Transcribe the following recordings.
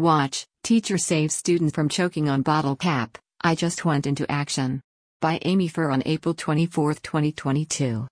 Watch, Teacher Saves Student from Choking on Bottle Cap, I Just Went Into Action. By Amy Furr on April 24, 2022.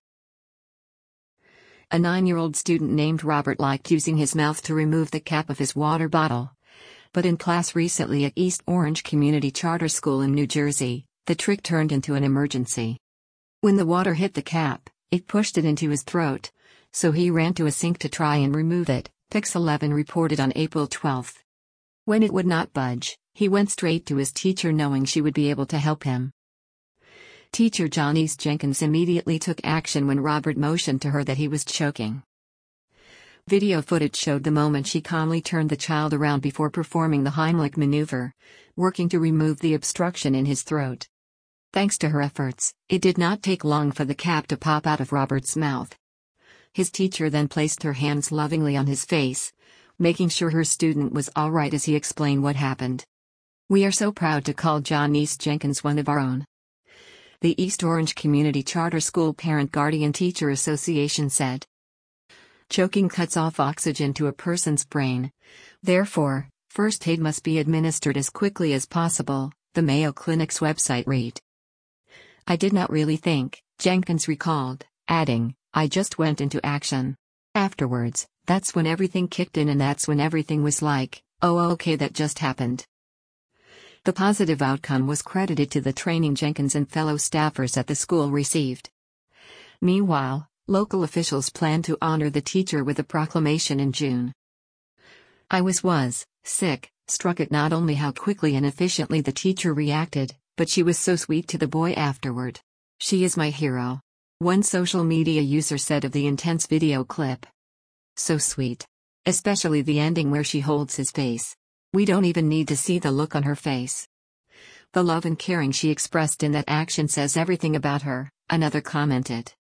A 9-year-old student named Robert liked using his mouth to remove the cap of his water bottle. But in class recently at East Orange Community Charter School in New Jersey, the trick turned into an emergency. When the water hit the cap, it pushed it into his throat, so he ran to a sink to try and remove it, Pix11 reported on April 12. When it would not budge, he went straight to his teacher knowing she would be able to help him. Teacher Janice Jenkins immediately took action when Robert motioned to her that he was choking. Video footage showed the moment she calmly turned the child around before performing the Heimlich maneuver, working to remove the obstruction in his throat. Thanks to her efforts, it did not take long for the cap to pop out of Robert's mouth. His teacher then placed her hands lovingly on his face, making sure her student was all right as he explained what happened. "We are so proud to call Janice Jenkins one of our own," the East Orange Community Charter School Parent Guardian Teacher Association said. Choking cuts off oxygen to a person's brain. Therefore, first aid must be administered as quickly as possible, the Mayo Clinic's website read. "I did not really think," Jenkins recalled, adding, "I just went into action. Afterwards, that's when everything kicked in and that's when everything was like, oh okay, that just happened." The positive outcome was credited to the training Jenkins and fellow staffers at the school received. Meanwhile, local officials plan to honor the teacher with a proclamation in June. I was sick, struck at not only how quickly and efficiently the teacher reacted, but she was so sweet to the boy afterward. She is my hero, one social media user said of the intense video clip. So sweet. Especially the ending where she holds his face. We don't even need to see the look on her face. The love and caring she expressed in that action says everything about her, another commented.